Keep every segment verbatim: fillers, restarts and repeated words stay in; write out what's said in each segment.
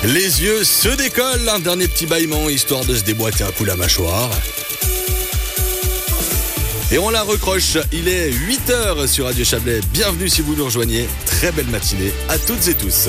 Les yeux se décollent, un dernier petit bâillement histoire de se déboîter un coup la mâchoire. Et on la recroche, il est huit heures sur Radio Chablais. Bienvenue si vous nous rejoignez. Très belle matinée à toutes et tous.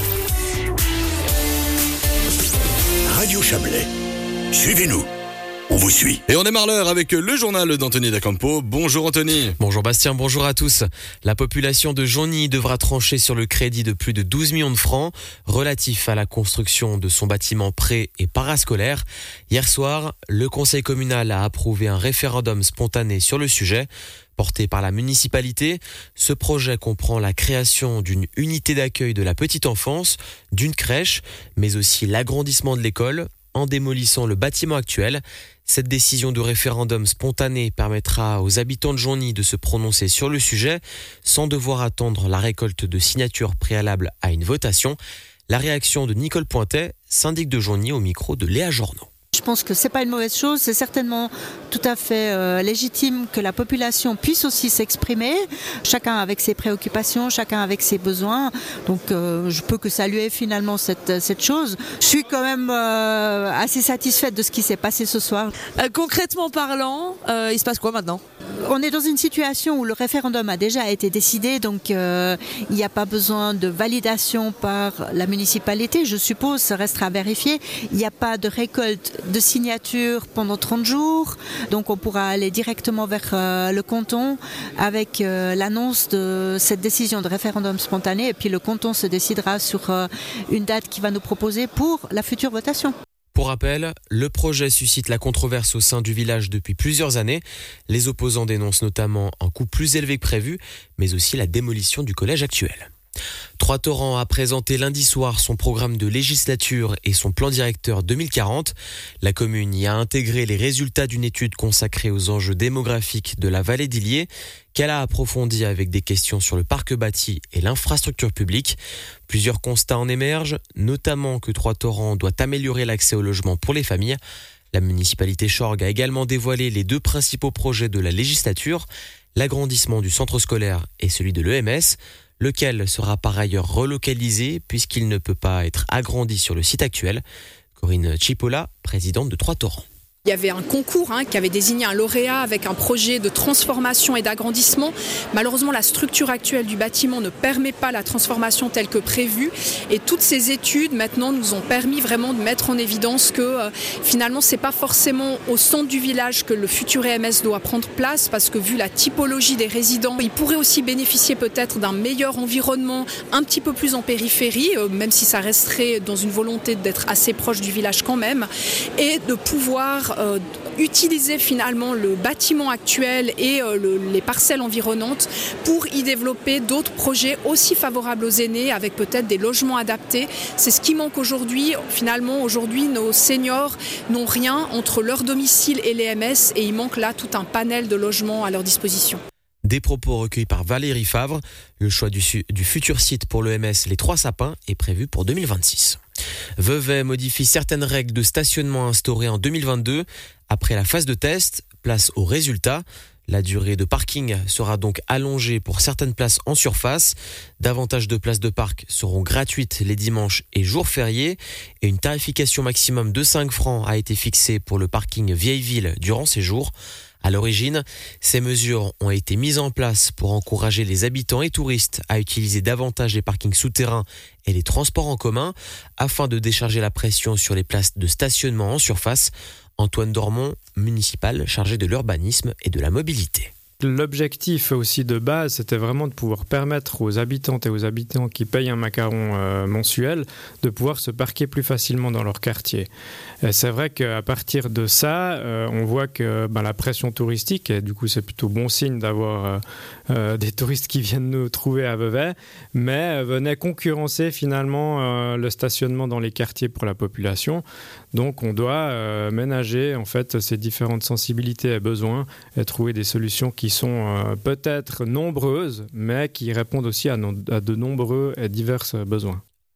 Radio Chablais, suivez-nous, on vous suit. Et on démarre l'heure avec le journal d'Anthony D'Acampo. Bonjour Anthony. Bonjour Bastien, bonjour à tous. La population de Jonny devra trancher sur le crédit de plus de douze millions de francs relatif à la construction de son bâtiment pré- et parascolaire. Hier soir, le conseil communal a approuvé un référendum spontané sur le sujet. Porté par la municipalité, ce projet comprend la création d'une unité d'accueil de la petite enfance, d'une crèche, mais aussi l'agrandissement de l'école en démolissant le bâtiment actuel. Cette décision de référendum spontané permettra aux habitants de Jonny de se prononcer sur le sujet sans devoir attendre la récolte de signatures préalables à une votation. La réaction de Nicole Pointet, syndic de Jonny, au micro de Léa Jornan. Je pense que c'est pas une mauvaise chose, c'est certainement tout à fait euh, légitime que la population puisse aussi s'exprimer, chacun avec ses préoccupations, chacun avec ses besoins. Donc euh, je peux que saluer finalement cette, cette chose. Je suis quand même euh, assez satisfaite de ce qui s'est passé ce soir. Euh, concrètement parlant, euh, il se passe quoi maintenant ? On est dans une situation où le référendum a déjà été décidé, donc euh, il n'y a pas besoin de validation par la municipalité, je suppose, ça restera à vérifier. Il n'y a pas de récolte de signatures pendant trente jours, donc on pourra aller directement vers euh, le canton avec euh, l'annonce de cette décision de référendum spontané, et puis le canton se décidera sur euh, une date qu'il va nous proposer pour la future votation. Pour rappel, le projet suscite la controverse au sein du village depuis plusieurs années. Les opposants dénoncent notamment un coût plus élevé que prévu, mais aussi la démolition du collège actuel. Trois-Torrents a présenté lundi soir son programme de législature et son plan directeur deux mille quarante. La commune y a intégré les résultats d'une étude consacrée aux enjeux démographiques de la vallée d'Illier, qu'elle a approfondie avec des questions sur le parc bâti et l'infrastructure publique. Plusieurs constats en émergent, notamment que Trois-Torrents doit améliorer l'accès au logement pour les familles. La municipalité Chorgues a également dévoilé les deux principaux projets de la législature, l'agrandissement du centre scolaire et celui de l'E M S, lequel sera par ailleurs relocalisé puisqu'il ne peut pas être agrandi sur le site actuel. Corinne Chipola, présidente de Trois-Torrents. Il y avait un concours hein, qui avait désigné un lauréat avec un projet de transformation et d'agrandissement. Malheureusement, la structure actuelle du bâtiment ne permet pas la transformation telle que prévue. Et toutes ces études, maintenant, nous ont permis vraiment de mettre en évidence que euh, finalement, ce n'est pas forcément au centre du village que le futur E M S doit prendre place, parce que vu la typologie des résidents, ils pourraient aussi bénéficier peut-être d'un meilleur environnement un petit peu plus en périphérie, euh, même si ça resterait dans une volonté d'être assez proche du village quand même, et de pouvoir Euh, utiliser finalement le bâtiment actuel et euh, le, les parcelles environnantes pour y développer d'autres projets aussi favorables aux aînés, avec peut-être des logements adaptés. C'est ce qui manque aujourd'hui. Finalement, aujourd'hui, nos seniors n'ont rien entre leur domicile et l'E M S, et il manque là tout un panel de logements à leur disposition. Des propos recueillis par Valérie Favre. Le choix du, su- du futur site pour l'E M S Les Trois Sapins est prévu pour deux mille vingt-six. Vevey modifie certaines règles de stationnement instaurées en deux mille vingt-deux. Après la phase de test, place aux résultats. La durée de parking sera donc allongée pour certaines places en surface. Davantage de places de parc seront gratuites les dimanches et jours fériés. Et une tarification maximum de cinq francs a été fixée pour le parking Vieille Ville durant ces jours. À l'origine, ces mesures ont été mises en place pour encourager les habitants et touristes à utiliser davantage les parkings souterrains et les transports en commun afin de décharger la pression sur les places de stationnement en surface. Antoine Dormont, municipal chargé de l'urbanisme et de la mobilité. L'objectif aussi de base, c'était vraiment de pouvoir permettre aux habitantes et aux habitants qui payent un macaron euh, mensuel de pouvoir se parquer plus facilement dans leur quartier. Et c'est vrai qu'à partir de ça, euh, on voit que ben, la pression touristique, et du coup c'est plutôt bon signe d'avoir euh, euh, des touristes qui viennent nous trouver à Vevey, mais euh, venait concurrencer finalement euh, le stationnement dans les quartiers pour la population. Donc on doit euh, ménager en fait ces différentes sensibilités et besoins et trouver des solutions qui sont euh, peut-être nombreuses, mais qui répondent aussi à, no- à de nombreux et divers besoins.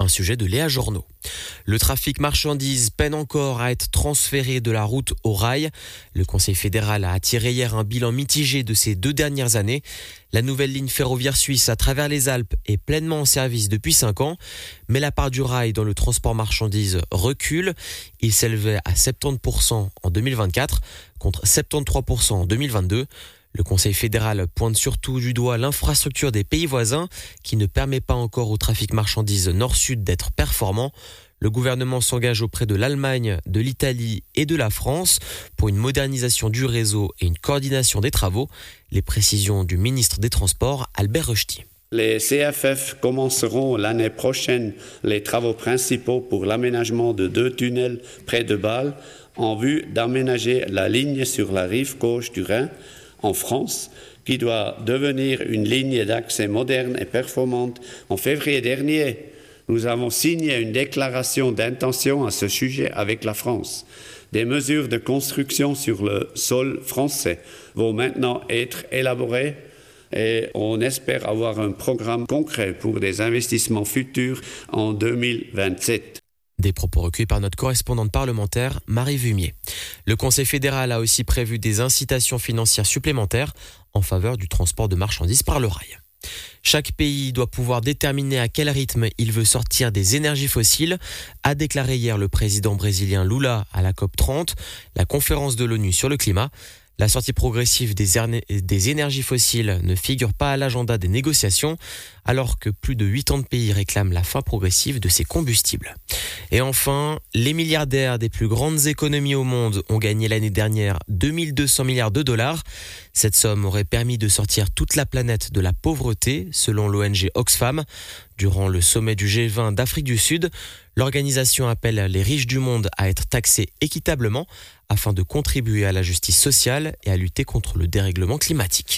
Un sujet de Léa Journeau. Le trafic marchandises peine encore à être transféré de la route au rail. Le Conseil fédéral a tiré hier un bilan mitigé de ces deux dernières années. La nouvelle ligne ferroviaire suisse à travers les Alpes est pleinement en service depuis cinq ans. Mais la part du rail dans le transport marchandises recule. Il s'élevait à soixante-dix pour cent en deux mille vingt-quatre contre soixante-treize pour cent en deux mille vingt-deux. Le Conseil fédéral pointe surtout du doigt l'infrastructure des pays voisins qui ne permet pas encore au trafic marchandises nord-sud d'être performant. Le gouvernement s'engage auprès de l'Allemagne, de l'Italie et de la France pour une modernisation du réseau et une coordination des travaux. Les précisions du ministre des Transports, Albert Rösti. Les C F F commenceront l'année prochaine les travaux principaux pour l'aménagement de deux tunnels près de Bâle en vue d'aménager la ligne sur la rive gauche du Rhin en France, qui doit devenir une ligne d'accès moderne et performante. En février dernier, nous avons signé une déclaration d'intention à ce sujet avec la France. Des mesures de construction sur le sol français vont maintenant être élaborées et on espère avoir un programme concret pour des investissements futurs en deux mille vingt-sept. Des propos recueillis par notre correspondante parlementaire, Marie Vumier. Le Conseil fédéral a aussi prévu des incitations financières supplémentaires en faveur du transport de marchandises par le rail. Chaque pays doit pouvoir déterminer à quel rythme il veut sortir des énergies fossiles, a déclaré hier le président brésilien Lula à la COP trente, la conférence de l'ONU sur le climat. La sortie progressive des, erne- des énergies fossiles ne figure pas à l'agenda des négociations, alors que plus de quatre-vingts pays réclament la fin progressive de ces combustibles. Et enfin, les milliardaires des plus grandes économies au monde ont gagné l'année dernière deux mille deux cents milliards de dollars. Cette somme aurait permis de sortir toute la planète de la pauvreté, selon l'O N G Oxfam. Durant le sommet du G vingt d'Afrique du Sud, l'organisation appelle les riches du monde à être taxés équitablement afin de contribuer à la justice sociale et à lutter contre le dérèglement climatique.